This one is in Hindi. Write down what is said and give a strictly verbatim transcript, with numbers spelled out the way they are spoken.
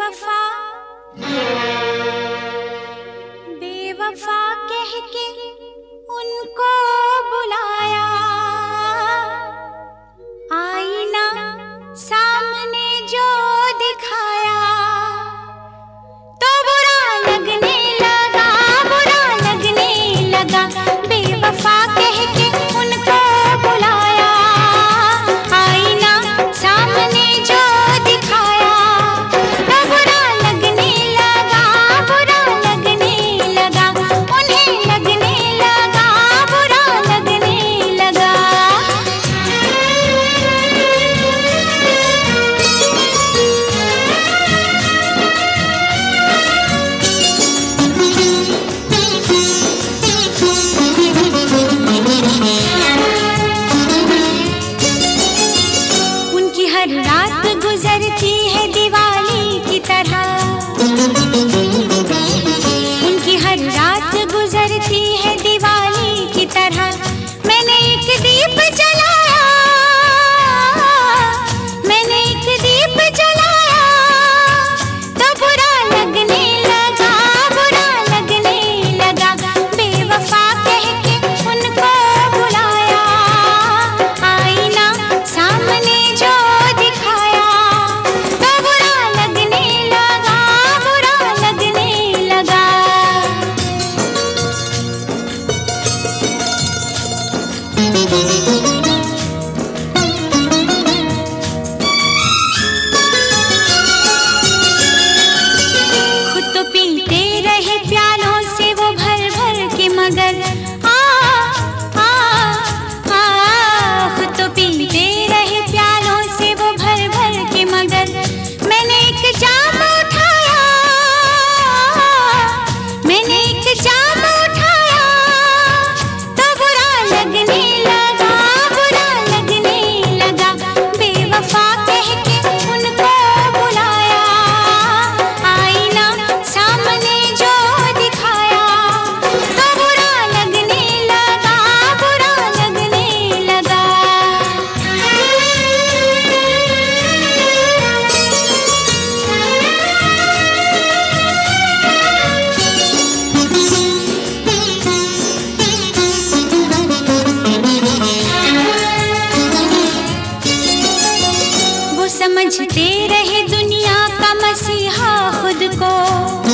बेवफा बेवफा कह के उनको बुलाया, आईना सामने जो दिखाया तो बुरा लगने लगा, बुरा लगने लगा। बेवफा कह के उनको बुलाया, आईना सामने जो दिखाया तो बुरा लगने लगा, बुरा लगने लगा। उन्हें लगने लगा, बुरा लगने लगा। उनकी हर रात गुजरती है दिवाली की तरह, उनकी हर रात गुजरती है दिवाली की तरह। मैंने एक दीप जलाया, मैंने एक दीप जलाया तो बुरा लगने लगा, बुरा लगने लगा। बेवफा कह के उनको बुलाया, आईना सामने जो दिखाया तो बुरा लगने लगा, बुरा लगने लगा। खुद तो पीते रहे प्यालों से वो भर भर के, मगर आ आ आ खुद तो पीते रहे प्यालों से वो भर भर के, मगर मैंने एक जाम उठाया, मैंने एक जाम उठाया तो बुरा लगने लगा, बुरा लगने लगा। बेवफा कह के उनको बुलाया, आईना सामने जो दिखाया तो बुरा लगने लगा, बुरा लगने लगा। वो समझते रहे दुनिया का मसीहा खुद को,